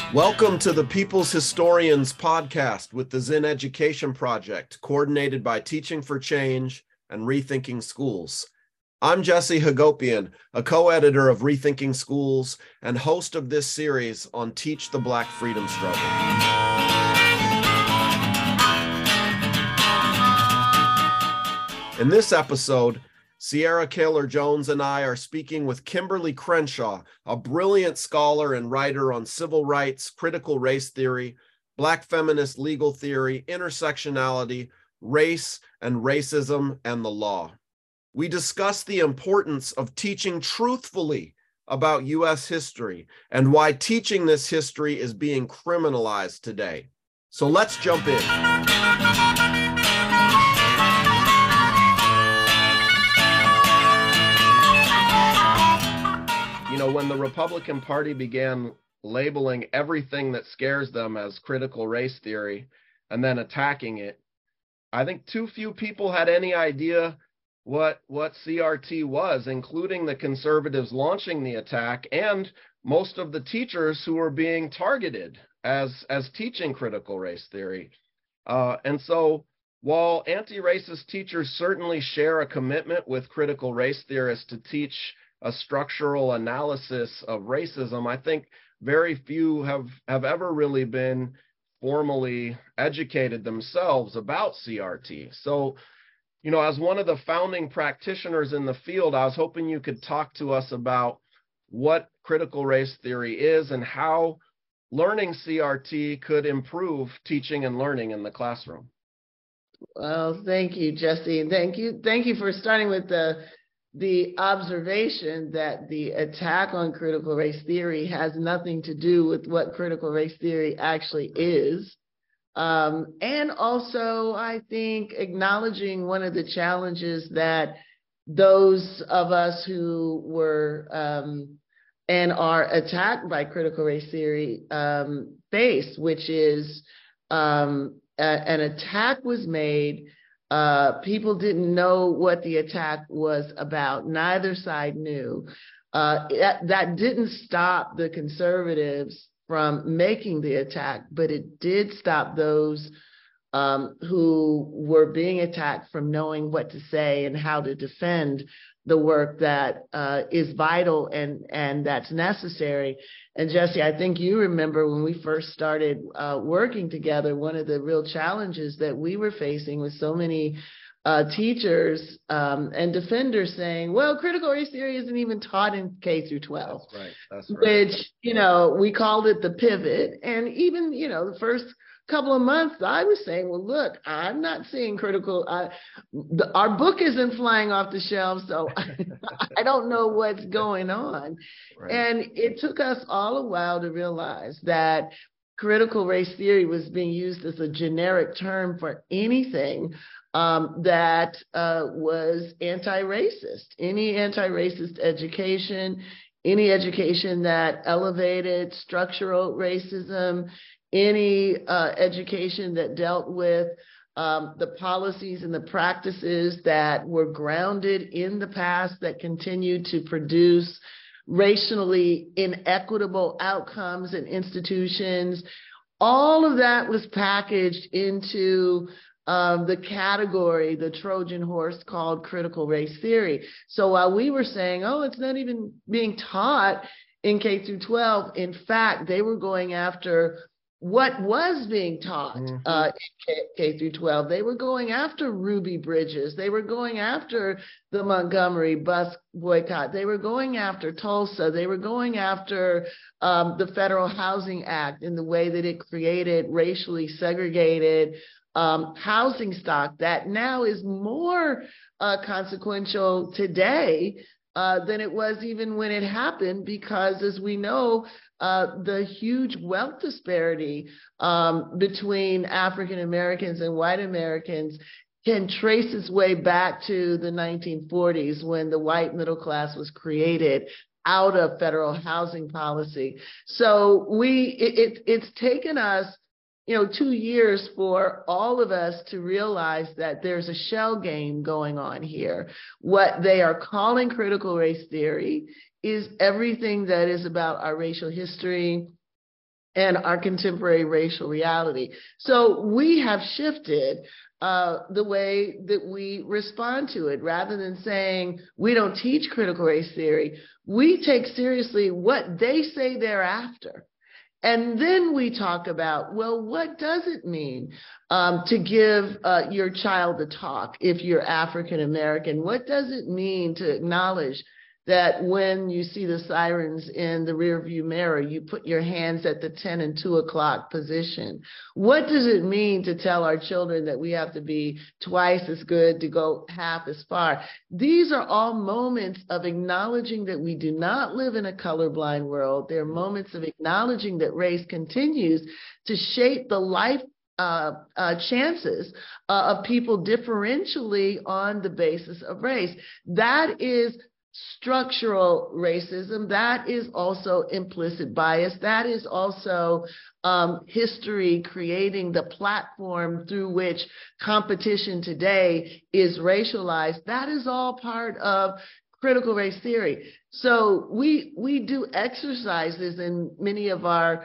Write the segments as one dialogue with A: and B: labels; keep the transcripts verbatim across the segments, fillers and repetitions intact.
A: Welcome to the People's Historians podcast with the Zinn Education Project, coordinated by Teaching for Change and Rethinking Schools. I'm Jesse Hagopian, a co-editor of Rethinking Schools and host of this series on Teach the Black Freedom Struggle. In this episode, Sierra Kaler-Jones and I are speaking with Kimberly Crenshaw, a brilliant scholar and writer on civil rights, critical race theory, Black feminist legal theory, intersectionality, race and racism, and the law. We discuss the importance of teaching truthfully about U S history and why teaching this history is being criminalized today. So let's jump in. You know, when the Republican Party began labeling everything that scares them as critical race theory and then attacking it, I think too few people had any idea what what C R T was, including the conservatives launching the attack and most of the teachers who were being targeted as, as teaching critical race theory. Uh, and so while anti-racist teachers certainly share a commitment with critical race theorists to teach a structural analysis of racism, I think very few have, have ever really been formally educated themselves about C R T. So, you know, as one of the founding practitioners in the field, I was hoping you could talk to us about what critical race theory is and how learning C R T could improve teaching and learning in the classroom.
B: Well, thank you, Jesse. And thank you. Thank you for starting with the the observation that the attack on critical race theory has nothing to do with what critical race theory actually is. Um, and also, I think, acknowledging one of the challenges that those of us who were um, and are attacked by critical race theory um, face, which is um, a, an attack was made. Uh, people didn't know what the attack was about. Neither side knew. Uh, that, that didn't stop the conservatives from making the attack, but it did stop those um, who were being attacked from knowing what to say and how to defend the work that uh, is vital and, and that's necessary. And Jesse, I think you remember when we first started uh, working together, one of the real challenges that we were facing with so many uh, teachers um, and defenders saying, well, critical race theory isn't even taught in K through twelve.
A: That's right. That's right.
B: Which, you know, we called it the pivot. And even, you know, the first couple of months, I was saying, well, look, I'm not seeing critical, uh, the, our book isn't flying off the shelves, so I, I don't know what's going on. Right. And it took us all a while to realize that critical race theory was being used as a generic term for anything um, that uh, was anti-racist, any anti-racist education, any education that elevated structural racism, any uh, education that dealt with um, the policies and the practices that were grounded in the past that continued to produce racially inequitable outcomes and institutions. All of that was packaged into um, the category, the Trojan horse called critical race theory. So while we were saying, oh, it's not even being taught in K through twelve, in fact, they were going after what was being taught mm-hmm. uh, in K, K through twelve. They were going after Ruby Bridges. They were going after the Montgomery bus boycott. They were going after Tulsa. They were going after um, the Federal Housing Act in the way that it created racially segregated um, housing stock that now is more uh, consequential today uh, than it was even when it happened, because as we know, Uh, the huge wealth disparity um, between African Americans and white Americans can trace its way back to the nineteen forties when the white middle class was created out of federal housing policy. So we it, it, it's taken us, you know, two years for all of us to realize that there's a shell game going on here. What they are calling critical race theory is everything that is about our racial history, and our contemporary racial reality. So we have shifted uh, the way that we respond to it. Rather than saying we don't teach critical race theory, we take seriously what they say thereafter. And then we talk about, well, what does it mean um, to give uh, your child a talk if you're African American? What does it mean to acknowledge that when you see the sirens in the rearview mirror, you put your hands at the ten and two o'clock position? What does it mean to tell our children that we have to be twice as good to go half as far? These are all moments of acknowledging that we do not live in a colorblind world. They're moments of acknowledging that race continues to shape the life Uh, uh, chances uh, of people differentially on the basis of race. That is structural racism. That is also implicit bias. That is also um, history creating the platform through which competition today is racialized. That is all part of critical race theory. So we we do exercises in many of our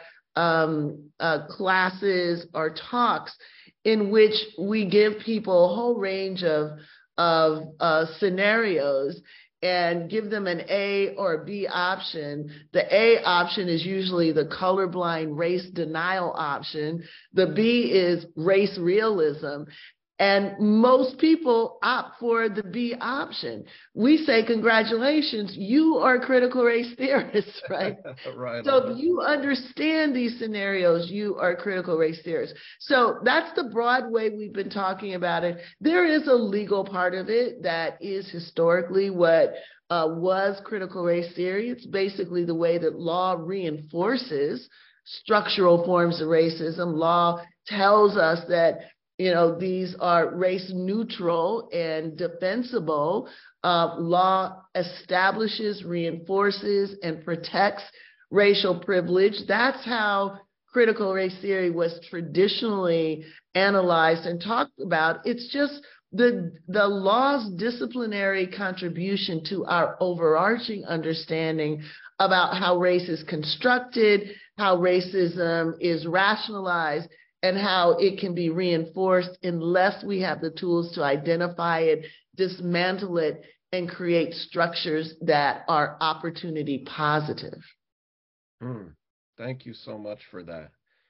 B: um, uh, classes or talks in which we give people a whole range of of uh, scenarios and give them an A or a B option. The A option is usually the colorblind race denial option. The B is race realism. And most people opt for the B option. We say, congratulations, you are critical race theorists, right?
A: Right.
B: So if you understand these scenarios, you are critical race theorists. So that's the broad way we've been talking about it. There is a legal part of it that is historically what uh, was critical race theory. It's basically the way that law reinforces structural forms of racism. Law tells us that You know, these are race neutral and defensible. Uh, law establishes, reinforces, and protects racial privilege. That's how critical race theory was traditionally analyzed and talked about. It's just the, the law's disciplinary contribution to our overarching understanding about how race is constructed, how racism is rationalized, and how it can be reinforced unless we have the tools to identify it, dismantle it, and create structures that are opportunity positive.
A: Mm, thank you so much for that.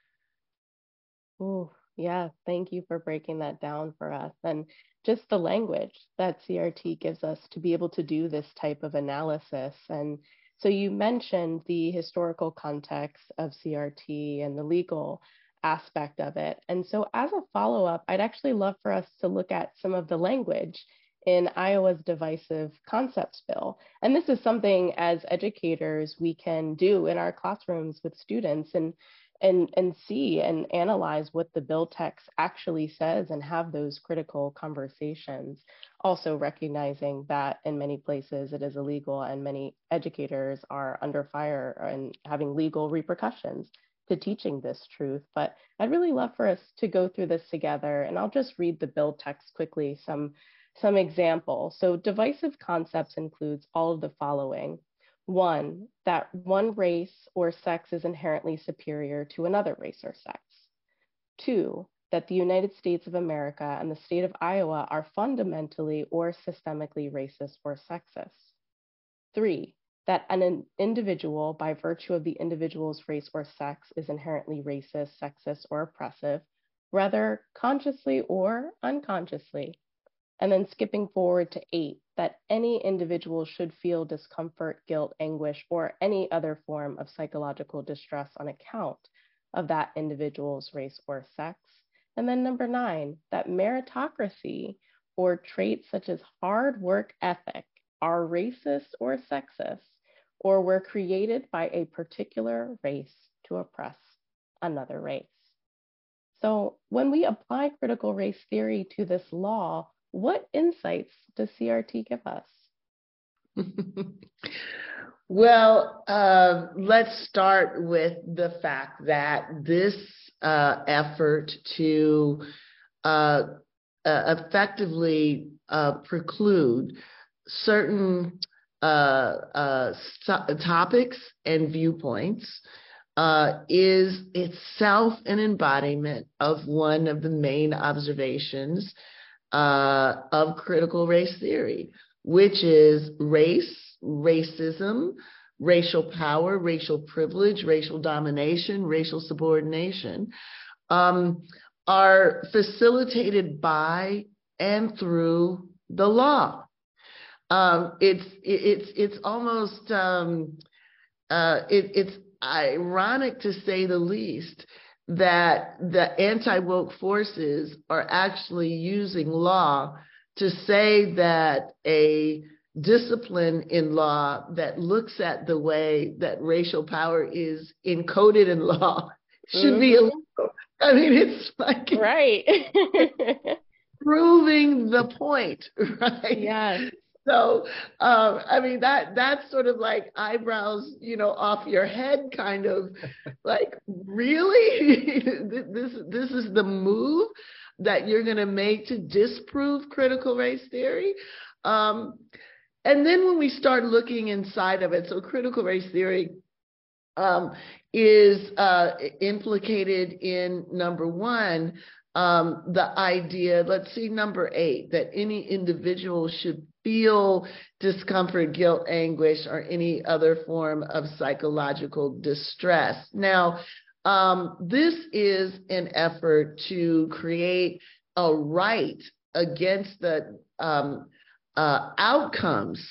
C: Oh, yeah. Thank you for breaking that down for us. And just the language that C R T gives us to be able to do this type of analysis. And so you mentioned the historical context of C R T and the legal aspect of it. And so as a follow-up, I'd actually love for us to look at some of the language in Iowa's divisive concepts bill. And this is something as educators we can do in our classrooms with students and and and see and analyze what the bill text actually says and have those critical conversations. Also recognizing that in many places it is illegal and many educators are under fire and having legal repercussions to teaching this truth. But I'd really love for us to go through this together, and I'll just read the bill text quickly, some, some examples. So divisive concepts includes all of the following. One, that one race or sex is inherently superior to another race or sex. Two, that the United States of America and the state of Iowa are fundamentally or systemically racist or sexist. Three, that an individual, by virtue of the individual's race or sex, is inherently racist, sexist, or oppressive, whether consciously or unconsciously. And then skipping forward to eight, that any individual should feel discomfort, guilt, anguish, or any other form of psychological distress on account of that individual's race or sex. And then number nine, that meritocracy or traits such as hard work ethic are racist or sexist, or were created by a particular race to oppress another race. So when we apply critical race theory to this law, what insights does C R T give us?
B: Well, uh, let's start with the fact that this uh, effort to uh, uh, effectively uh, preclude certain uh, uh, so- topics and viewpoints uh, is itself an embodiment of one of the main observations uh, of critical race theory, which is race, racism, racial power, racial privilege, racial domination, racial subordination, um, are facilitated by and through the law. Um, it's it's it's almost um, uh, it, it's ironic, to say the least, that the anti-woke forces are actually using law to say that a discipline in law that looks at the way that racial power is encoded in law should mm-hmm. be illegal. I mean, it's like
C: right.
B: proving the point, right?
C: Yes.
B: So, um, I mean, that that's sort of like eyebrows, you know, off your head, kind of like, really? this this is the move that you're going to make to disprove critical race theory? Um, and then when we start looking inside of it, so critical race theory um, is uh, implicated in, number one, um, the idea, let's see, number eight, that any individual should feel discomfort, guilt, anguish, or any other form of psychological distress. Now, um, this is an effort to create a right against the um, uh, outcomes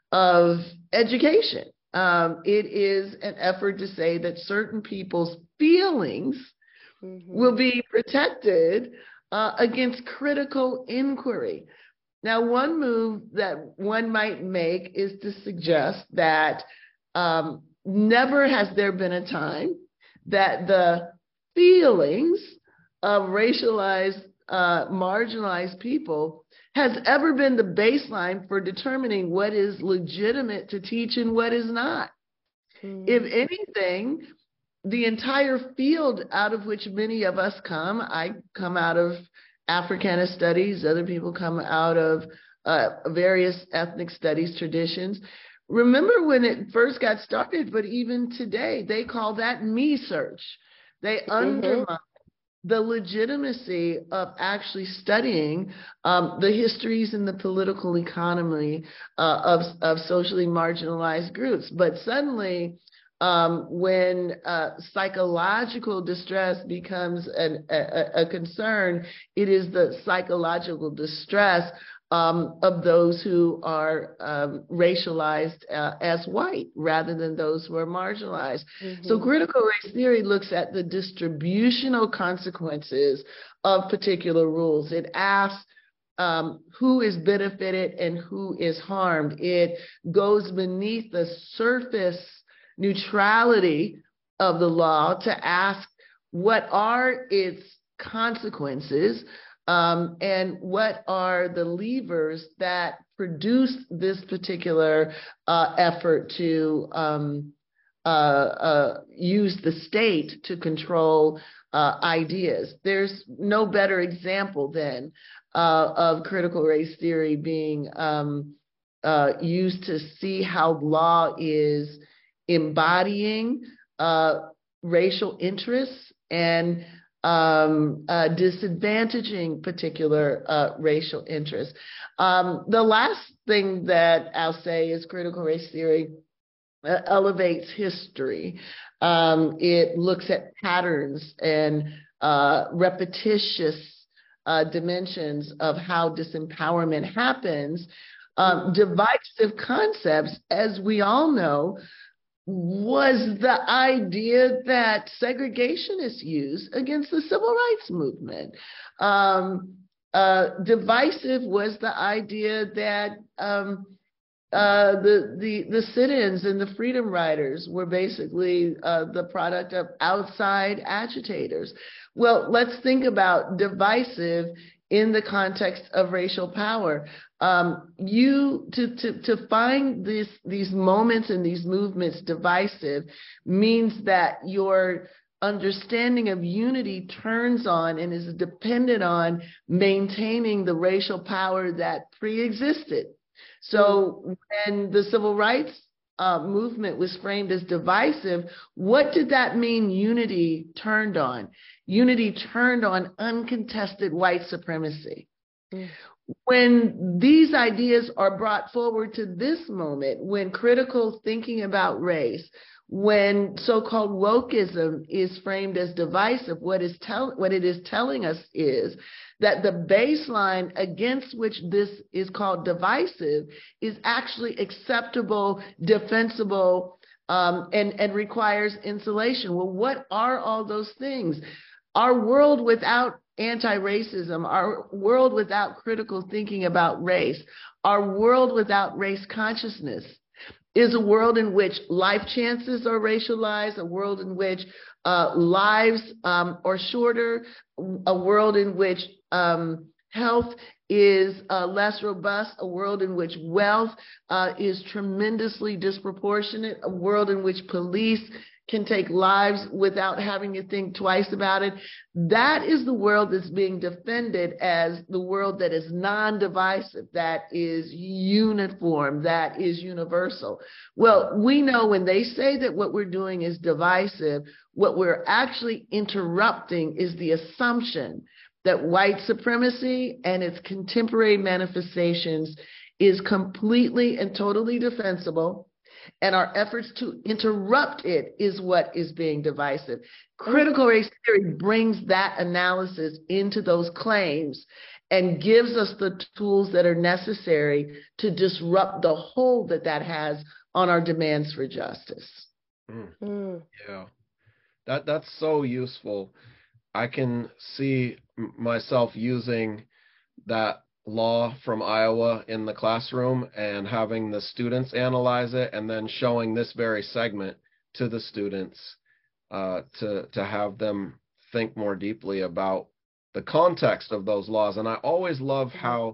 B: of education. Um, it is an effort to say that certain people's feelings mm-hmm. will be protected uh, against critical inquiry. Now, one move that one might make is to suggest that um, never has there been a time that the feelings of racialized, uh, marginalized people has ever been the baseline for determining what is legitimate to teach and what is not. Mm-hmm. If anything, the entire field out of which many of us come, I come out of Africana studies, other people come out of uh, various ethnic studies traditions. Remember when it first got started, but even today, they call that me search. They mm-hmm. undermine the legitimacy of actually studying um, the histories and the political economy uh, of, of socially marginalized groups. But suddenly, Um, when uh, psychological distress becomes an, a, a concern, it is the psychological distress um, of those who are um, racialized uh, as white rather than those who are marginalized. Mm-hmm. So critical race theory looks at the distributional consequences of particular rules. It asks Um, who is benefited and who is harmed. It goes beneath the surface neutrality of the law to ask what are its consequences um, and what are the levers that produce this particular uh, effort to um, uh, uh, use the state to control uh, ideas. There's no better example then uh, of critical race theory being um, uh, used to see how law is embodying uh, racial interests and um, uh, disadvantaging particular uh, racial interests. Um, the last thing that I'll say is critical race theory uh, elevates history. Um, it looks at patterns and uh, repetitious uh, dimensions of how disempowerment happens. Um, divisive concepts, as we all know, was the idea that segregationists used against the civil rights movement. Um, uh, divisive was the idea that um, uh, the, the, the sit-ins and the freedom riders were basically uh, the product of outside agitators. Well, let's think about divisive in the context of racial power. Um, you to, to, to find this, these moments and these movements divisive means that your understanding of unity turns on and is dependent on maintaining the racial power that pre-existed. So when the civil rights uh, movement was framed as divisive, what did that mean unity turned on? Unity turned on uncontested white supremacy. Mm. When these ideas are brought forward to this moment, when critical thinking about race, when so-called wokeism is framed as divisive, what is tell what it is telling us is that the baseline against which this is called divisive is actually acceptable, defensible, um, and, and requires insulation. Well, what are all those things? Our world without anti-racism, our world without critical thinking about race, our world without race consciousness is a world in which life chances are racialized, a world in which uh, lives um, are shorter, a world in which um, health is uh, less robust, a world in which wealth uh, is tremendously disproportionate, a world in which police can take lives without having to think twice about it. That is the world that's being defended as the world that is non-divisive, that is uniform, that is universal. Well, we know when they say that what we're doing is divisive, what we're actually interrupting is the assumption that white supremacy and its contemporary manifestations is completely and totally defensible, and our efforts to interrupt it is what is being divisive. Critical race theory brings that analysis into those claims and gives us the tools that are necessary to disrupt the hold that that has on our demands for justice.
A: Mm. Mm. Yeah, that that's so useful. I can see myself using that law from Iowa in the classroom and having the students analyze it and then showing this very segment to the students uh, to, to have them think more deeply about the context of those laws. And I always love how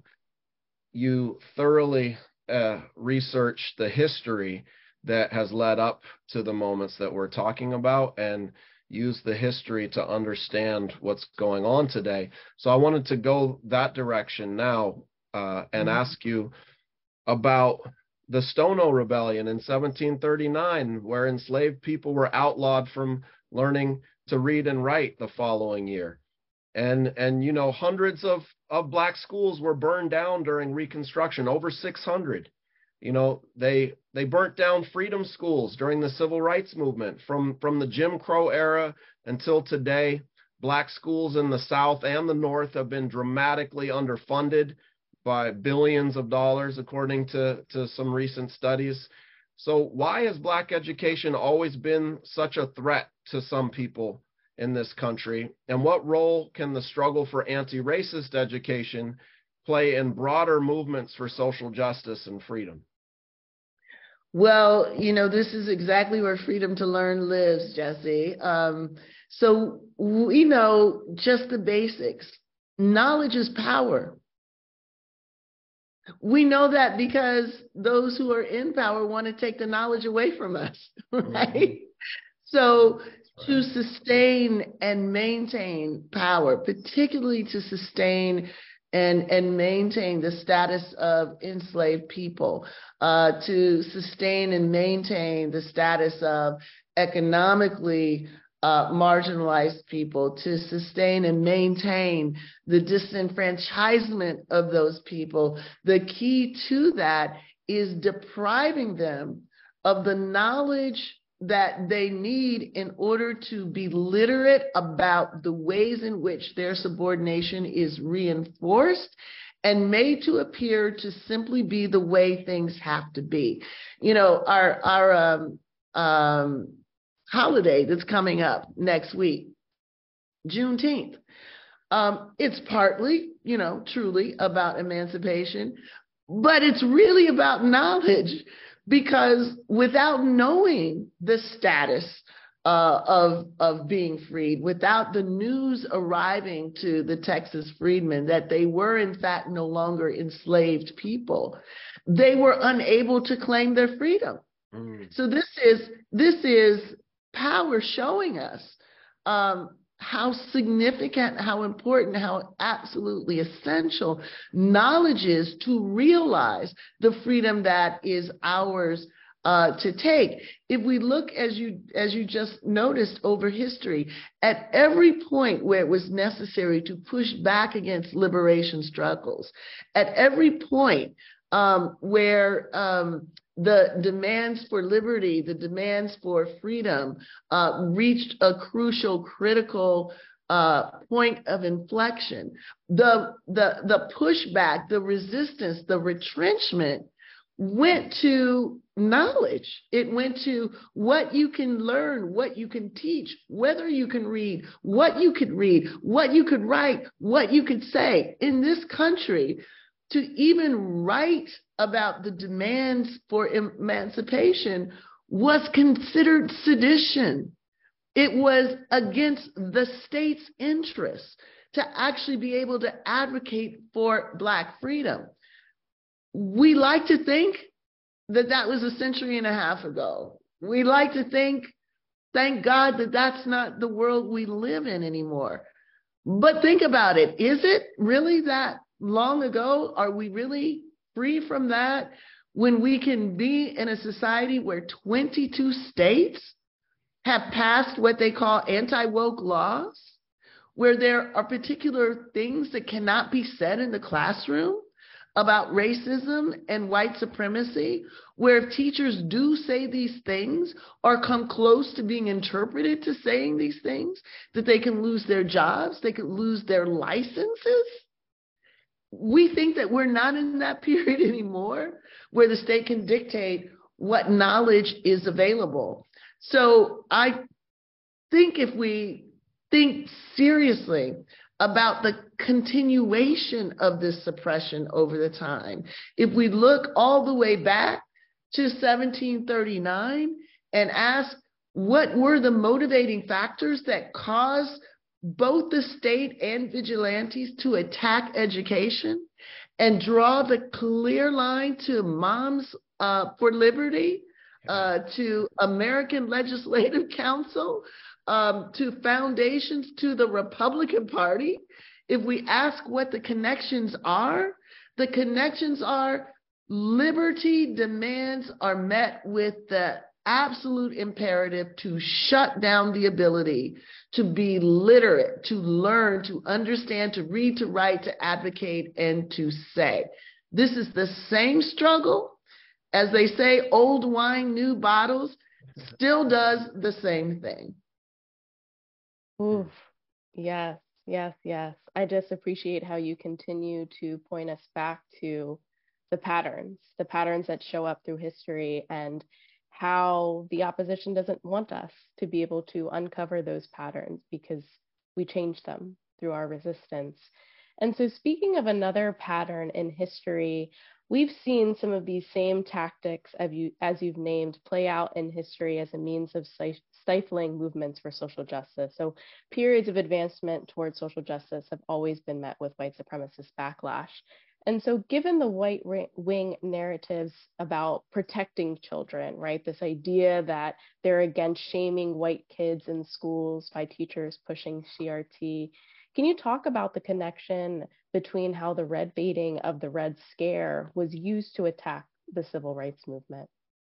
A: you thoroughly uh, research the history that has led up to the moments that we're talking about and use the history to understand what's going on today. So I wanted to go that direction now uh, and mm-hmm. ask you about the Stono Rebellion in seventeen thirty-nine, where enslaved people were outlawed from learning to read and write the following year. And, and you know, hundreds of, of Black schools were burned down during Reconstruction, over six hundred. You know, they they burnt down freedom schools during the civil rights movement. From, from the Jim Crow era until today, Black schools in the South and the North have been dramatically underfunded by billions of dollars, according to, to some recent studies. So why has Black education always been such a threat to some people in this country? And what role can the struggle for anti-racist education play in broader movements for social justice and freedom?
B: Well, you know, this is exactly where freedom to learn lives, Jesse. Um, so we know just the basics. Knowledge is power. We know that because those who are in power want to take the knowledge away from us, right? Mm-hmm. So to sustain and maintain power, particularly to sustain and, and maintain the status of enslaved people, uh, to sustain and maintain the status of economically uh, marginalized people, to sustain and maintain the disenfranchisement of those people. The key to that is depriving them of the knowledge that they need in order to be literate about the ways in which their subordination is reinforced and made to appear to simply be the way things have to be. You know, our, our um, um, holiday that's coming up next week, Juneteenth, um, it's partly, you know, truly about emancipation, but it's really about knowledge. Because without knowing the status uh, of, of being freed, without the news arriving to the Texas freedmen that they were in fact no longer enslaved people, they were unable to claim their freedom. Mm. So this is, this is power showing us um, how significant, how important, how absolutely essential knowledge is to realize the freedom that is ours uh, to take. If we look, as you as you just noticed over history, at every point where it was necessary to push back against liberation struggles, at every point um, where um, the demands for liberty, the demands for freedom uh, reached a crucial, critical uh, point of inflection, the, the, the pushback, the resistance, the retrenchment went to knowledge. It went to what you can learn, what you can teach, whether you can read, what you could read, what you could write, what you could say. In this country, to even write about the demands for emancipation was considered sedition. It was against the state's interests to actually be able to advocate for Black freedom. We like to think that that was a century and a half ago. We like to think, thank God, that that's not the world we live in anymore. But think about it. Is it really that long ago? Are we really free from that when we can be in a society where twenty-two states have passed what they call anti-woke laws, where there are particular things that cannot be said in the classroom about racism and white supremacy, where if teachers do say these things or come close to being interpreted to saying these things, that they can lose their jobs, they could lose their licenses? We think that we're not in that period anymore, where the state can dictate what knowledge is available. So I think if we think seriously about the continuation of this suppression over the time, if we look all the way back to seventeen thirty-nine and ask what were the motivating factors that caused both the state and vigilantes to attack education, and draw the clear line to Moms uh, for Liberty, uh, to American Legislative Council, um, to foundations, to the Republican Party, if we ask what the connections are, the connections are liberty demands are met with the absolute imperative to shut down the ability to be literate, to learn, to understand, to read, to write, to advocate, and to say. This is the same struggle. As they say, old wine, new bottles, still does the same thing.
C: Oof. Yes, yes, yes. I just appreciate how you continue to point us back to the patterns, the patterns that show up through history, and how the opposition doesn't want us to be able to uncover those patterns because we change them through our resistance. And so, speaking of another pattern in history, we've seen some of these same tactics, as, you, as you've named, play out in history as a means of stifling movements for social justice. So periods of advancement towards social justice have always been met with white supremacist backlash. And so given the white wing narratives about protecting children, right, this idea that they're against shaming white kids in schools by teachers pushing C R T, can you talk about the connection between how the red baiting of the Red Scare was used to attack the civil rights movement?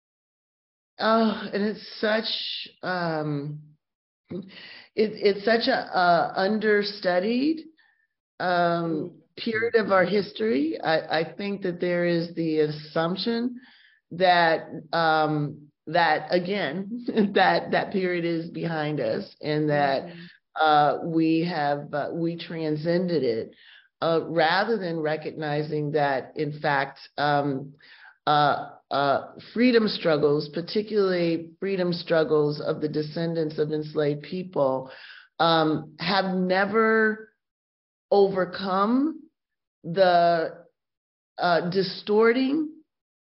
B: Oh, and it's such um, it, it's such a uh, understudied um, period of our history. I, I think that there is the assumption that um, that again that that period is behind us, and that uh, we have uh, we transcended it, uh, rather than recognizing that in fact um, uh, uh, freedom struggles, particularly freedom struggles of the descendants of enslaved people, um, have never overcome the uh, distorting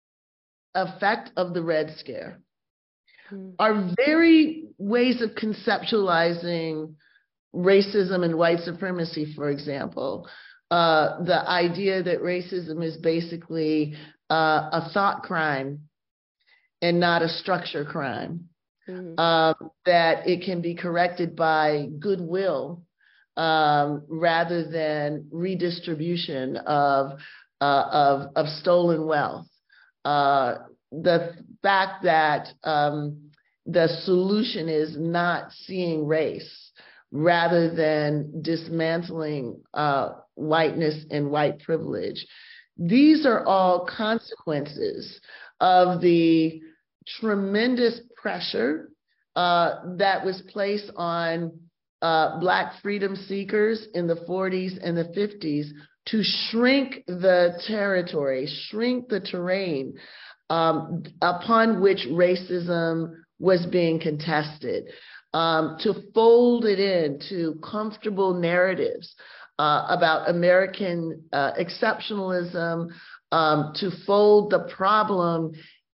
B: effect of the Red Scare. Mm. Our very ways of conceptualizing racism and white supremacy, for example, uh, the idea that racism is basically uh, a thought crime and not a structure crime, mm-hmm. uh, that it can be corrected by goodwill um, rather than redistribution of, uh, of, of stolen wealth. Uh, the fact that um, the solution is not seeing race rather than dismantling uh, whiteness and white privilege. These are all consequences of the tremendous pressure uh, that was placed on uh, Black freedom seekers in the forties and the fifties to shrink the territory, shrink the terrain um, upon which racism was being contested, um, to fold it into comfortable narratives uh, about American uh, exceptionalism, um, to fold the problem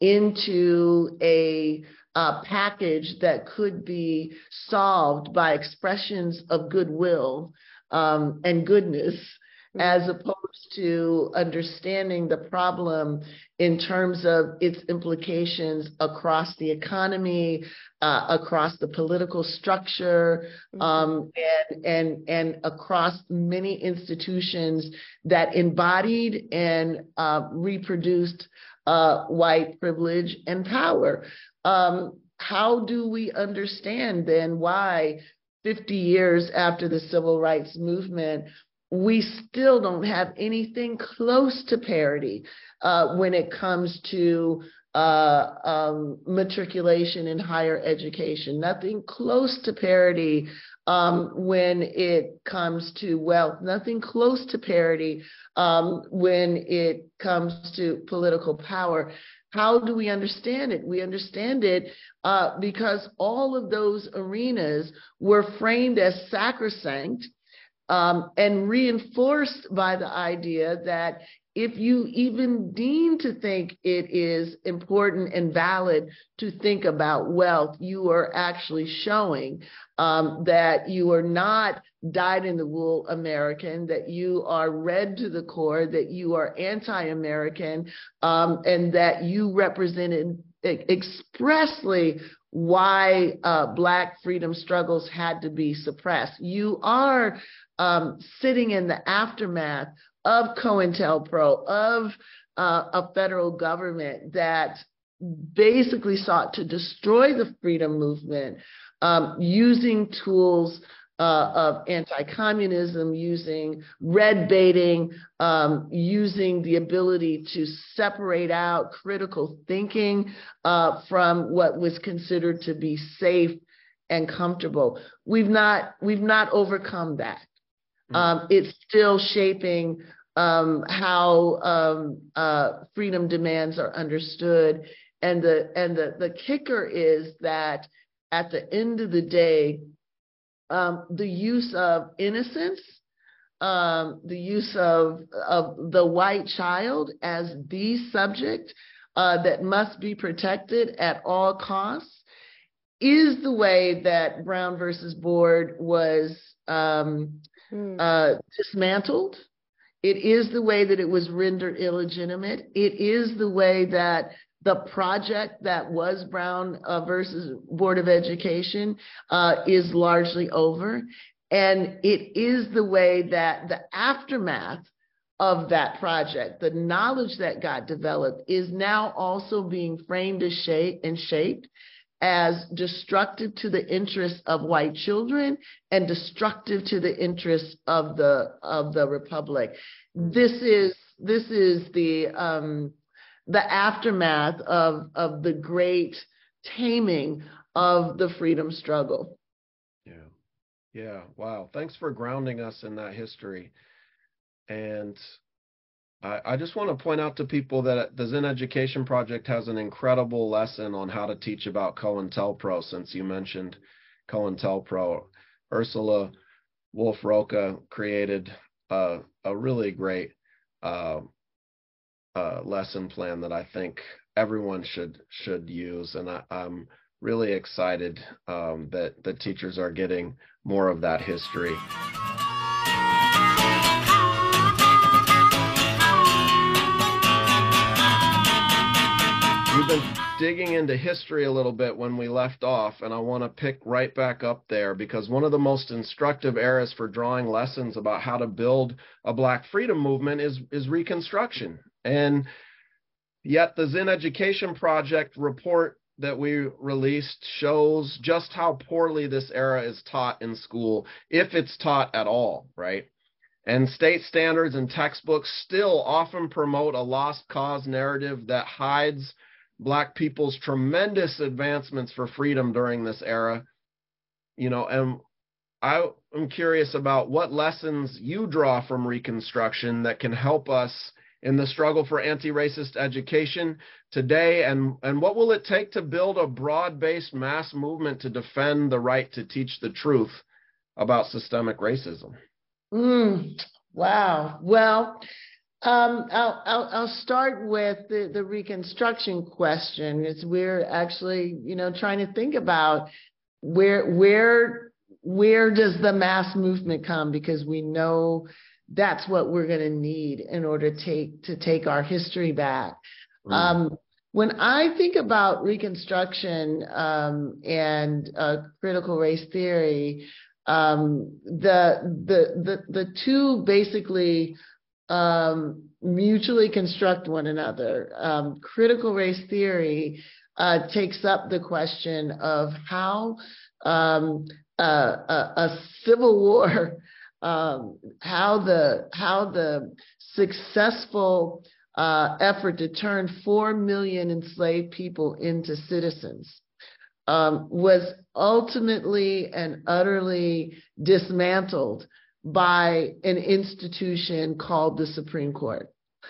B: into a uh, package that could be solved by expressions of goodwill um, and goodness, as opposed to understanding the problem in terms of its implications across the economy, uh, across the political structure, um, and, and, and across many institutions that embodied and uh, reproduced uh, white privilege and power. Um, how do we understand then why fifty years after the Civil Rights Movement, we still don't have anything close to parity uh, when it comes to uh, um, matriculation in higher education, nothing close to parity um, when it comes to wealth, nothing close to parity um, when it comes to political power. How do we understand it? We understand it uh, because all of those arenas were framed as sacrosanct Um, and reinforced by the idea that if you even deem to think it is important and valid to think about wealth, you are actually showing um, that you are not dyed-in-the-wool American, that you are red to the core, that you are anti-American, um, and that you represented expressly why uh, Black freedom struggles had to be suppressed. You are um, sitting in the aftermath of COINTELPRO, of uh, a federal government that basically sought to destroy the freedom movement um, using tools Uh, of anti-communism, using red baiting, um, using the ability to separate out critical thinking uh, from what was considered to be safe and comfortable. We've not we've not overcome that. Mm-hmm. Um, it's still shaping um, how um, uh, freedom demands are understood, and the and the the kicker is that at the end of the day, Um, the use of innocence, um, the use of, of the white child as the subject uh, that must be protected at all costs is the way that Brown versus Board was um, mm. uh, dismantled. It is the way that it was rendered illegitimate. It is the way that the project that was Brown uh, versus Board of Education uh, is largely over. And it is the way that the aftermath of that project, the knowledge that got developed, is now also being framed as shape and shaped as destructive to the interests of white children and destructive to the interests of the of the Republic. This is this is the um, the aftermath of, of the great taming of the freedom struggle.
A: Yeah. Yeah. Wow. Thanks for grounding us in that history. And I, I just want to point out to people that the Zinn Education Project has an incredible lesson on how to teach about COINTELPRO, since you mentioned COINTELPRO. Ursula Wolf-Roca created a, a really great uh, Uh, lesson plan that I think everyone should should use, and I, I'm really excited um, that the teachers are getting more of that history. We've been digging into history a little bit when we left off, and I want to pick right back up there, because one of the most instructive eras for drawing lessons about how to build a Black freedom movement is is Reconstruction. And, Yet the Zinn Education Project report that we released shows just how poorly this era is taught in school, if it's taught at all, right? And state standards and textbooks still often promote a lost cause narrative that hides Black people's tremendous advancements for freedom during this era. You know, and I am curious about what lessons you draw from Reconstruction that can help us in the struggle for anti-racist education today, and, and what will it take to build a broad-based mass movement to defend the right to teach the truth about systemic racism?
B: Mm, wow. Well, um, I'll, I'll, I'll start with the, the Reconstruction question. It's we're actually, you know, trying to think about where where where does the mass movement come, because we know that's what we're going to need in order to take to take our history back. Mm. Um, when I think about Reconstruction um, and uh, critical race theory, um, the, the the the two basically um, mutually construct one another. Um, critical race theory uh, takes up the question of how um, uh, a, a civil war. Um, how the how the successful uh, effort to turn four million enslaved people into citizens um, was ultimately and utterly dismantled by an institution called the Supreme Court.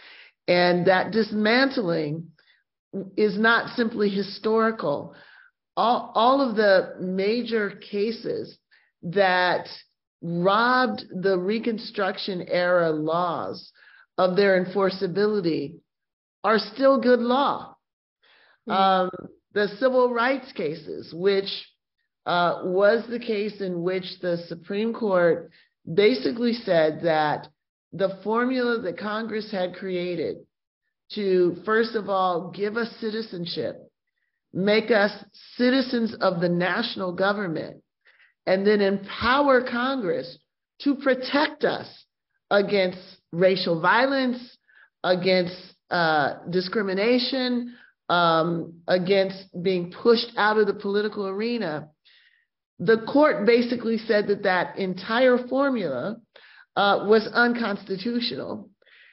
B: And that dismantling is not simply historical. All, all of the major cases that robbed the Reconstruction era laws of their enforceability are still good law. Mm-hmm. Um, the civil rights cases, which uh, was the case in which the Supreme Court basically said that the formula that Congress had created to, first of all, give us citizenship, make us citizens of the national government, and then empower Congress to protect us against racial violence, against uh, discrimination, um, against being pushed out of the political arena. The court basically said that that entire formula uh, was unconstitutional.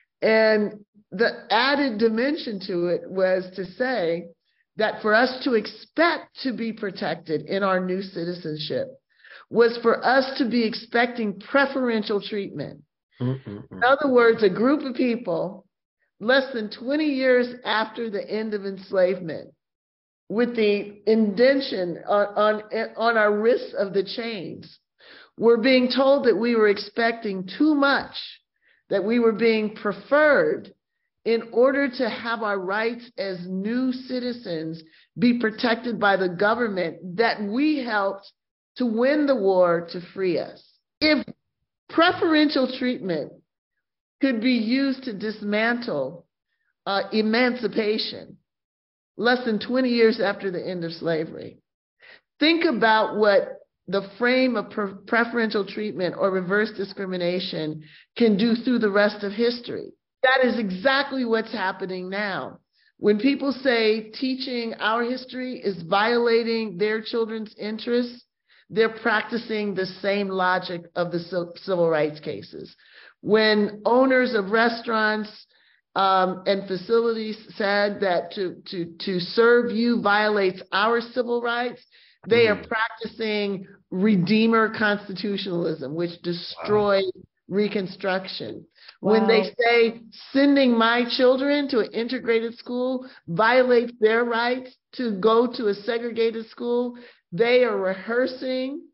B: And the added dimension to it was to say that for us to expect to be protected in our new citizenship was for us to be expecting preferential treatment. Mm-hmm. In other words, a group of people less than twenty years after the end of enslavement, with the indention on, on, on our wrists of the chains, were being told that we were expecting too much, that we were being preferred in order to have our rights as new citizens be protected by the government that we helped to win the war to free us. If preferential treatment could be used to dismantle uh, emancipation less than twenty years after the end of slavery, think about what the frame of pre- preferential treatment or reverse discrimination can do through the rest of history. That is exactly what's happening now. When people say teaching our history is violating their children's interests, they're practicing the same logic of the civil rights cases. When owners of restaurants um, and facilities said that to, to, to serve you violates our civil rights, they mm. are practicing Redeemer constitutionalism, which destroys wow. Reconstruction. Wow. When they say sending my children to an integrated school violates their rights to go to a segregated school, they are rehearsing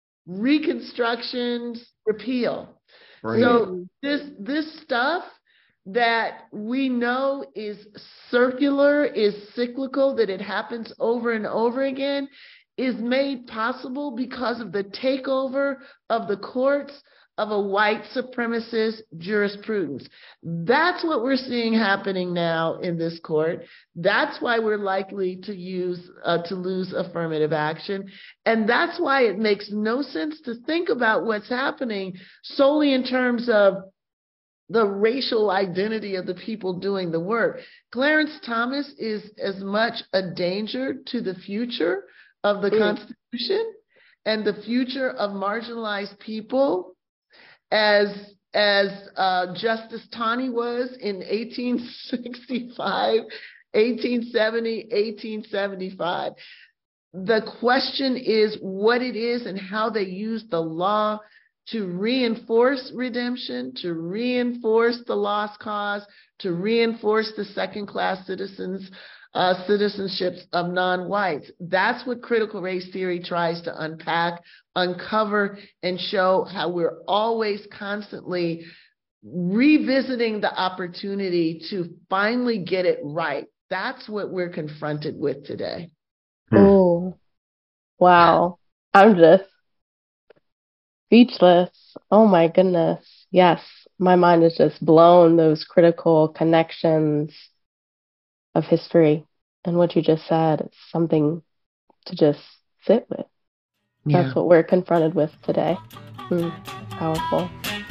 B: Reconstruction's repeal. Right. So this this stuff that we know is circular, is cyclical, that it happens over and over again, is made possible because of the takeover of the courts of a white supremacist jurisprudence. That's what we're seeing happening now in this court. That's why we're likely to use uh, to lose affirmative action. And that's why it makes no sense to think about what's happening solely in terms of the racial identity of the people doing the work. Clarence Thomas is as much a danger to the future of the mm. Constitution and the future of marginalized people as as uh, Justice Taney was in eighteen sixty-five, eighteen seventy, eighteen seventy-five. The question is what it is and how they use the law to reinforce redemption, to reinforce the lost cause, to reinforce the second-class citizens, uh, citizenships of non-whites. That's what critical race theory tries to unpack, uncover, and show how we're always constantly revisiting the opportunity to finally get it right. That's what we're confronted with today.
C: Oh, wow. I'm just speechless. Oh my goodness. Yes, my mind is just blown. Those critical connections of history and what you just said. It's something to just sit with. Yeah. That's what we're confronted with today. Mm, powerful.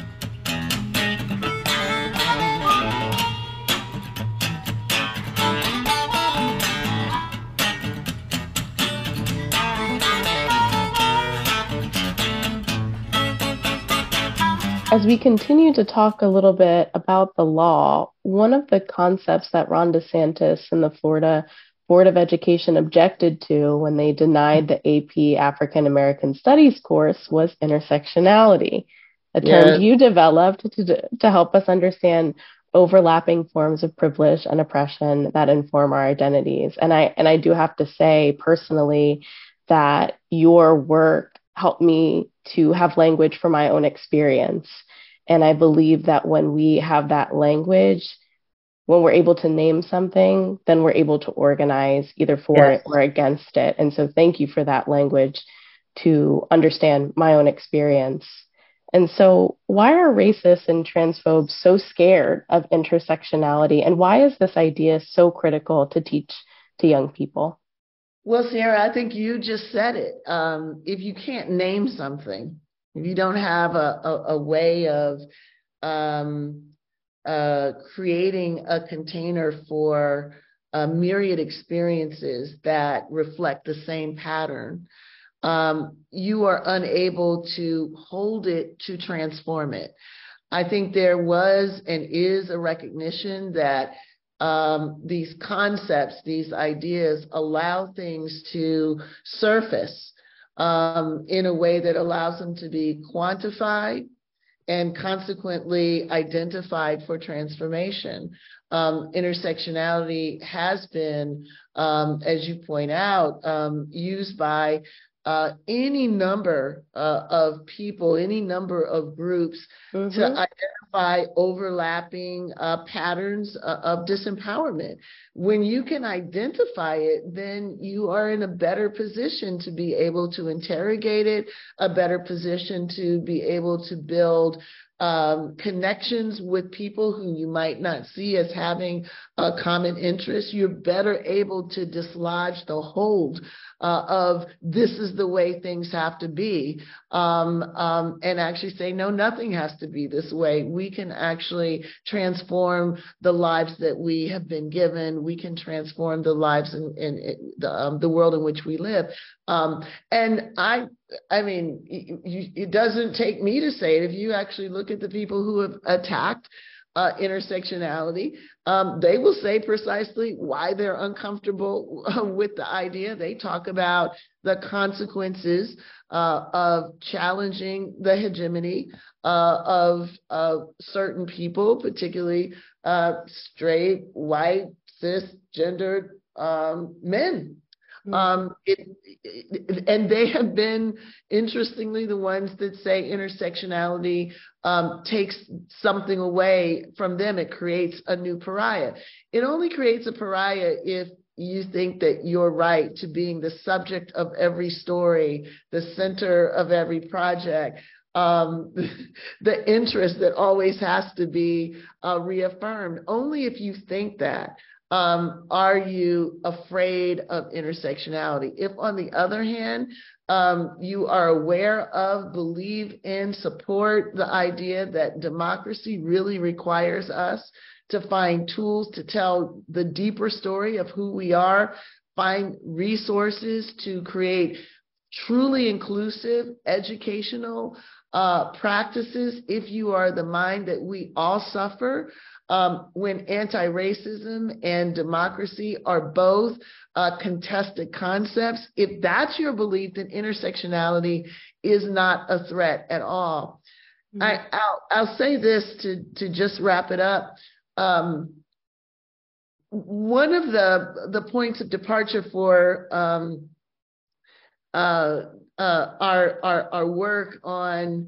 C: As we continue to talk a little bit about the law, one of the concepts that Ron DeSantis and the Florida Board of Education objected to when they denied the A P African American Studies course was intersectionality, a term yes. you developed to, to help us understand overlapping forms of privilege and oppression that inform our identities. And I and I do have to say personally that your work helped me to have language for my own experience. And I believe that when we have that language, when we're able to name something, then we're able to organize either for yes. it or against it. And so thank you for that language to understand my own experience. And so why are racists and transphobes so scared of intersectionality? And why is this idea so critical to teach to young people?
B: Well, Sierra, I think you just said it. Um, if you can't name something, if you don't have a, a, a way of um, uh, creating a container for a myriad experiences that reflect the same pattern, um, you are unable to hold it to transform it. I think there was and is a recognition that Um, these concepts, these ideas allow things to surface um, in a way that allows them to be quantified and consequently identified for transformation. Um, intersectionality has been, um, as you point out, um, used by uh, any number uh, of people, any number of groups mm-hmm. to identify overlapping uh, patterns uh, of disempowerment. When you can identify it, then you are in a better position to be able to interrogate it, a better position to be able to build Um, connections with people who you might not see as having a common interest. You're better able to dislodge the hold uh, of this is the way things have to be, um, um, and actually say, no, nothing has to be this way. We can actually transform the lives that we have been given. We can transform the lives in, in, in the, um, the world in which we live. Um, and I, I mean, it, it doesn't take me to say it. If you actually look at the people who have attacked uh, intersectionality, um, they will say precisely why they're uncomfortable with the idea. They talk about the consequences uh, of challenging the hegemony uh, of, of certain people, particularly uh, straight, white, cisgendered um, men. Um, it, it, and they have been, interestingly, the ones that say intersectionality um, takes something away from them. It creates a new pariah. It only creates a pariah if you think that you're right to being the subject of every story, the center of every project, um, the interest that always has to be uh, reaffirmed. Only if you think that. um, are you afraid of intersectionality? If, on the other hand, um, you are aware of, believe in, support the idea that democracy really requires us to find tools to tell the deeper story of who we are, find resources to create truly inclusive educational uh, practices, if you are the mind that we all suffer, um, when anti-racism and democracy are both uh, contested concepts, if that's your belief, then intersectionality is not a threat at all. Mm-hmm. I, I'll, I'll say this to, to just wrap it up. Um, one of the, the points of departure for um, uh, uh, our, our, our work on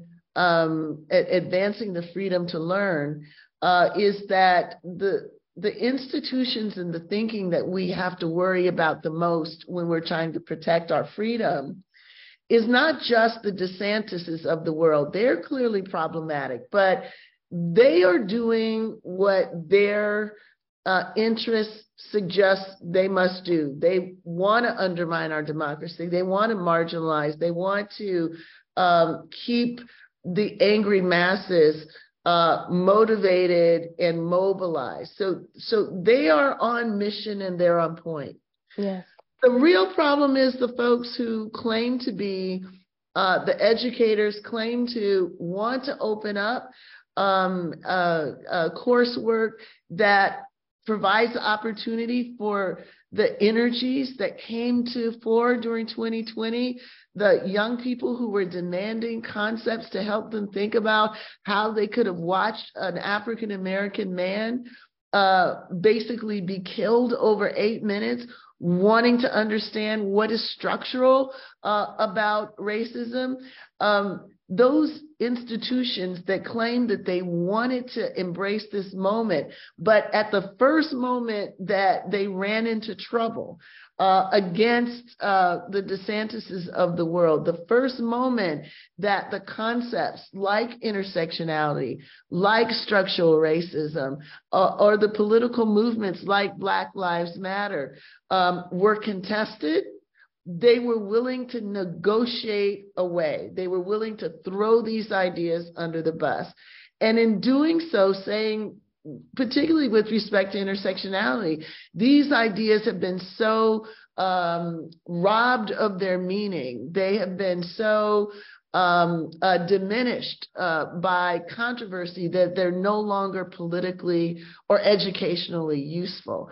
B: um, a- advancing the freedom to learn uh, is that the, the institutions and the thinking that we have to worry about the most when we're trying to protect our freedom is not just the DeSantis's of the world. They're clearly problematic, but they are doing what their uh, interests suggest they must do. They want to undermine our democracy. They want to marginalize. They want to um, keep the angry masses uh, motivated and mobilized. So, so they are on mission and they're on point.
C: Yes.
B: The real problem is the folks who claim to be uh, the educators, claim to want to open up um, uh, uh, coursework that provides opportunity for the energies that came to fore during twenty twenty, the young people who were demanding concepts to help them think about how they could have watched an African-American man uh, basically be killed over eight minutes, wanting to understand what is structural uh, about racism. Um, those institutions that claim that they wanted to embrace this moment, but at the first moment that they ran into trouble uh, against uh, the DeSantis's of the world, the first moment that the concepts like intersectionality, like structural racism, uh, or the political movements like Black Lives Matter um, were contested, they were willing to negotiate away. They were willing to throw these ideas under the bus. And in doing so, saying, particularly with respect to intersectionality, these ideas have been so um, robbed of their meaning. They have been so um, uh, diminished uh, by controversy that they're no longer politically or educationally useful.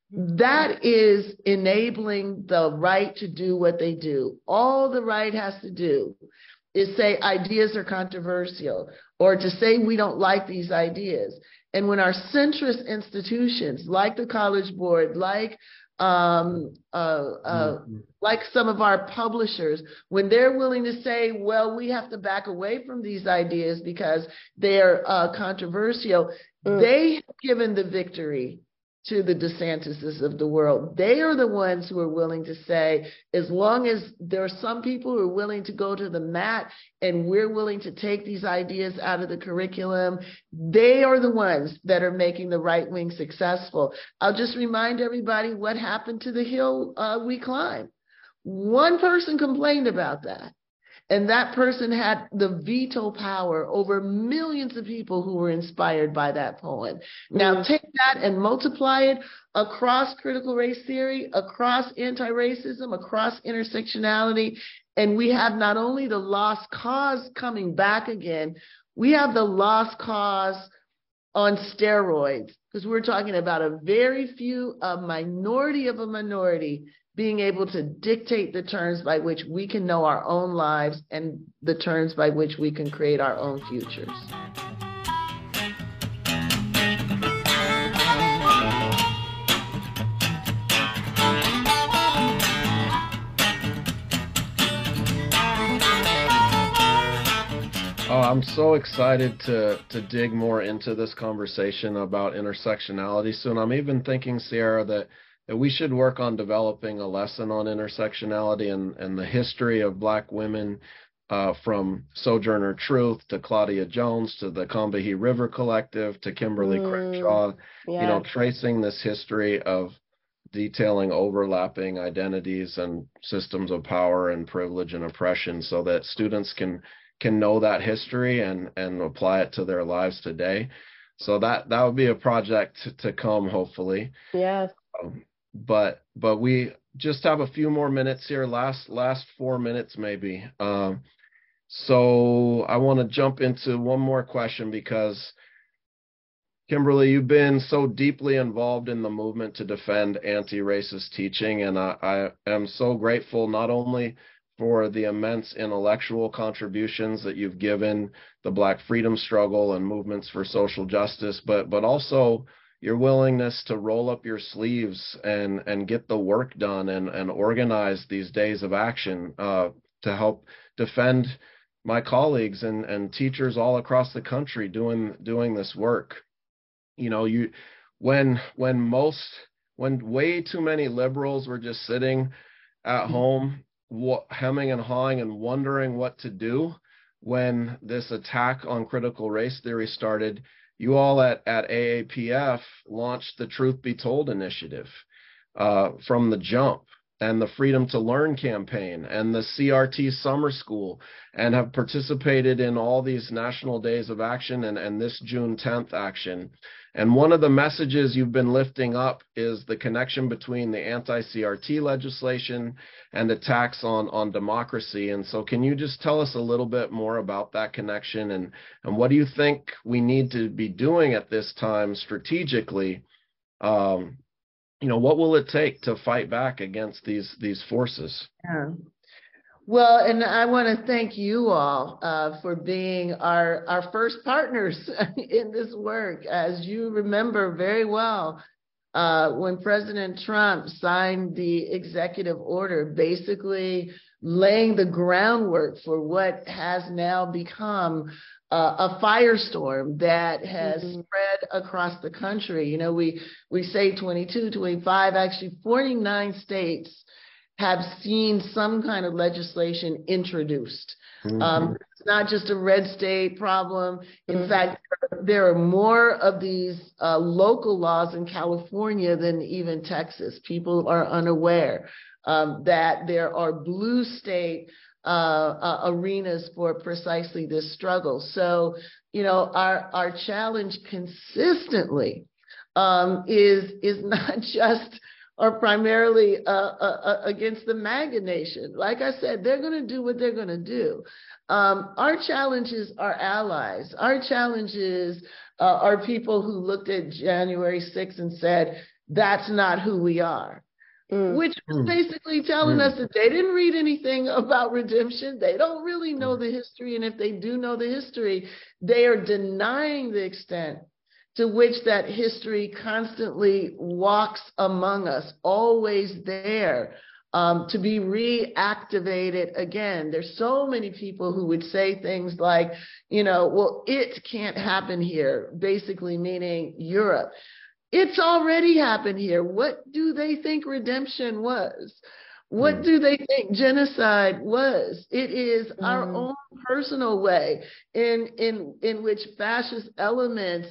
B: That is enabling the right to do what they do. All the right has to do is say ideas are controversial, or to say we don't like these ideas. And when our centrist institutions, like the College Board, like um, uh, uh, mm-hmm. like some of our publishers, when they're willing to say, well, we have to back away from these ideas because they're uh, controversial, mm. they have given the victory to the DeSantis's of the world. They are the ones who are willing to say, as long as there are some people who are willing to go to the mat and we're willing to take these ideas out of the curriculum, they are the ones that are making the right wing successful. I'll just remind everybody what happened to the hill uh, we climbed. One person complained about that. And that person had the veto power over millions of people who were inspired by that poem. Now take that and multiply it across critical race theory, across anti-racism, across intersectionality, and we have not only the lost cause coming back again, we have the lost cause on steroids, because we're talking about a very few, a minority of a minority being able to dictate the terms by which we can know our own lives and the terms by which we can create our own futures.
A: Oh, I'm so excited to to dig more into this conversation about intersectionality soon. I'm even thinking, Sierra, that that we should work on developing a lesson on intersectionality and, and the history of Black women uh, from Sojourner Truth to Claudia Jones to the Combahee River Collective to Kimberly
C: Mm,
A: Crenshaw,
C: yeah.
A: you know, tracing this history of detailing overlapping identities and systems of power and privilege and oppression so that students can can know that history and and apply it to their lives today. So that that would be a project to come, hopefully.
C: Yes.
A: Um, but but we just have a few more minutes here, last last four minutes maybe. Um, so I want to jump into one more question because Kimberly, you've been so deeply involved in the movement to defend anti-racist teaching, and I, I am so grateful not only for the immense intellectual contributions that you've given the Black freedom struggle and movements for social justice, but but also your willingness to roll up your sleeves and and get the work done and and organize these days of action uh, to help defend my colleagues and and teachers all across the country doing doing this work. You know, you when when most when way too many liberals were just sitting at home hemming and hawing and wondering what to do when this attack on critical race theory started, you all at, at A A P F launched the Truth Be Told initiative uh, from the jump, and the Freedom to Learn campaign and the C R T summer school, and have participated in all these national days of action and, and this June tenth action. And one of the messages you've been lifting up is the connection between the anti-C R T legislation and attacks on, on democracy. And so can you just tell us a little bit more about that connection, and, and what do you think we need to be doing at this time strategically? Um, you know, what will it take to fight back against these these forces?
B: Yeah. Well, and I want to thank you all uh, for being our, our first partners in this work. As you remember very well, uh, when President Trump signed the executive order, basically laying the groundwork for what has now become uh, a firestorm that has mm-hmm. spread across the country. You know, we, we say twenty-two, twenty-five, actually forty-nine states have seen some kind of legislation introduced. Mm-hmm. Um, it's not just a red state problem. In mm-hmm. fact, there are more of these uh, local laws in California than even Texas. People are unaware um, that there are blue state uh, uh, arenas for precisely this struggle. So, you know, our, our challenge consistently um, is, is not just or primarily uh, uh, against the MAGA nation. Like I said, they're going to do what they're going to do. Um, our challenges are allies. Our challenges uh, are people who looked at January sixth and said, that's not who we are, mm. which was basically telling mm. us that they didn't read anything about redemption. They don't really know the history. And if they do know the history, they are denying the extent to which that history constantly walks among us, always there, um, to be reactivated again. There's so many people who would say things like, you know, well, it can't happen here, basically meaning Europe. It's already happened here. What do they think redemption was? What do they think genocide was? It is mm. our own personal way in, in, in which fascist elements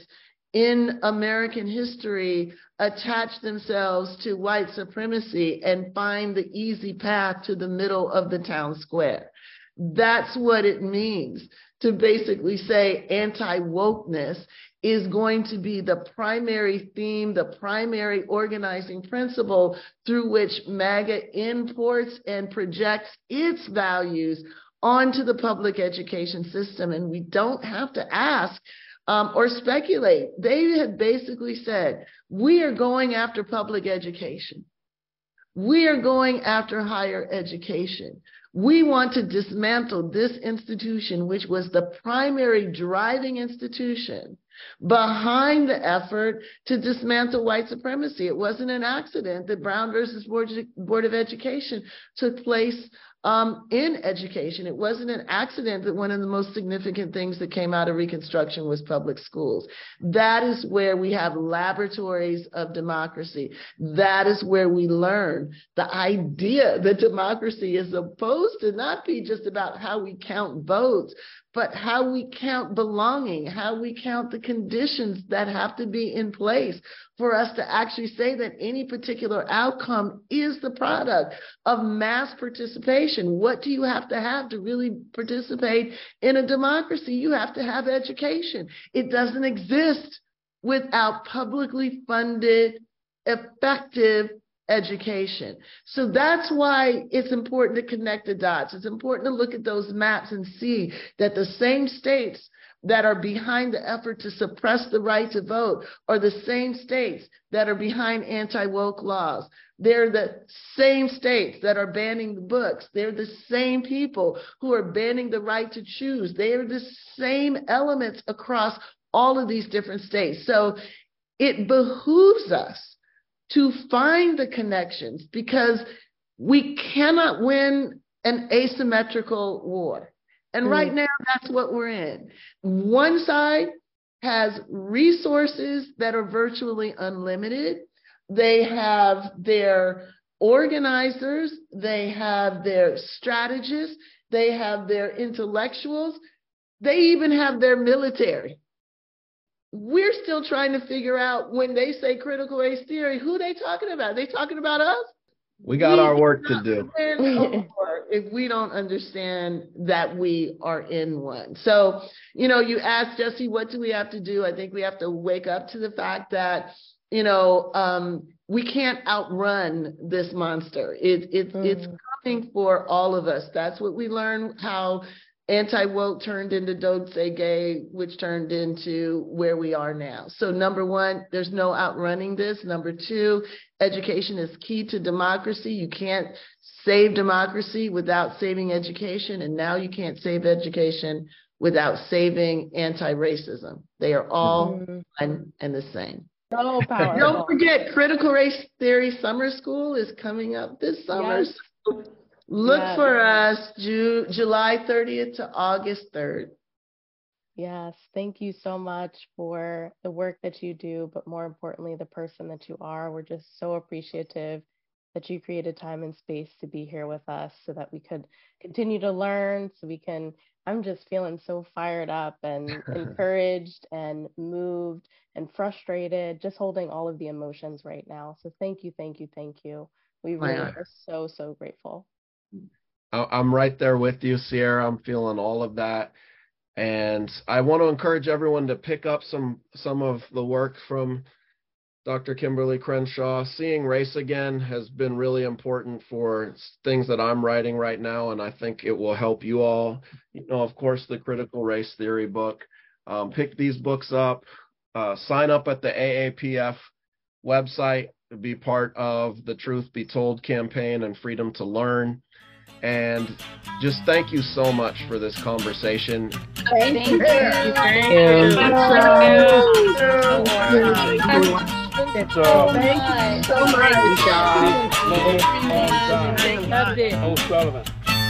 B: in American history attach themselves to white supremacy and find the easy path to the middle of the town square. That's what it means to basically say anti-wokeness is going to be the primary theme, the primary organizing principle through which MAGA imports and projects its values onto the public education system. And we don't have to ask Um, or speculate. They had basically said, we are going after public education. We are going after higher education. We want to dismantle this institution, which was the primary driving institution behind the effort to dismantle white supremacy. It wasn't an accident that Brown versus Board of Education took place um, in education. It wasn't an accident that one of the most significant things that came out of Reconstruction was public schools. That is where we have laboratories of democracy. That is where we learn the idea that democracy is supposed to not be just about how we count votes, but how we count belonging, how we count the conditions that have to be in place for us to actually say that any particular outcome is the product of mass participation. What do you have to have to really participate in a democracy? You have to have education. It doesn't exist without publicly funded, effective education. So that's why it's important to connect the dots. It's important to look at those maps and see that the same states that are behind the effort to suppress the right to vote are the same states that are behind anti-woke laws. They're the same states that are banning the books. They're the same people who are banning the right to choose. They are the same elements across all of these different states. So it behooves us to find the connections, because we cannot win an asymmetrical war. And right now, that's what we're in. One side has resources that are virtually unlimited. They have their organizers, they have their strategists, they have their intellectuals, they even have their military. We're still trying to figure out, when they say critical race theory, who they talking about? Are they talking about us?
A: We got
B: we
A: our work to do.
B: If we don't understand that we are in one. So, you know, you asked, Jesse, what do we have to do? I think we have to wake up to the fact that, you know, um, we can't outrun this monster. It, it, mm. It's coming for all of us. That's what we learned, how anti-woke turned into Dosage, which turned into where we are now. So number one, there's no outrunning this. Number two, education is key to democracy. You can't save democracy without saving education. And now you can't save education without saving anti-racism. They are all mm-hmm. one and the same.
C: So powerful.
B: Don't forget, Critical Race Theory Summer School is coming up this summer.
C: Yes.
B: So look
C: yes.
B: for us Ju- July thirtieth to August third.
C: Yes, thank you so much for the work that you do, but more importantly, the person that you are. We're just so appreciative that you created time and space to be here with us so that we could continue to learn, so we can, I'm just feeling so fired up and encouraged and moved and frustrated, just holding all of the emotions right now. So thank you, thank you, thank you. We really are so, so grateful.
A: I'm right there with you, Sierra. I'm feeling all of that. And I want to encourage everyone to pick up some some of the work from Doctor Kimberly Crenshaw. Seeing Race Again has been really important for things that I'm writing right now, and I think it will help you all. You know, of course, the Critical Race Theory book. Um, pick these books up. Uh, sign up at the A A P F website to be part of the Truth Be Told campaign and Freedom to Learn. And just thank you so much for this conversation.
B: Thank you.
C: Thank
B: you.
C: Thank
B: you so much.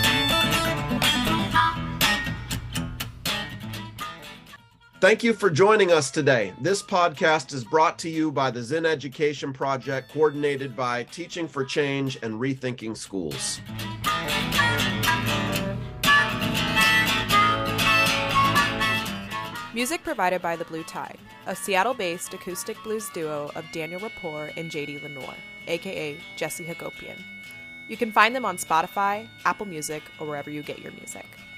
A: Thank you for joining us today. This podcast is brought to you by the Zen Education Project, coordinated by Teaching for Change and Rethinking Schools.
D: Music provided by The Blue Tide, a Seattle-based acoustic blues duo of Daniel Rapport and J D Lenore, aka Jesse Hagopian. You can find them on Spotify, Apple Music, or wherever you get your music.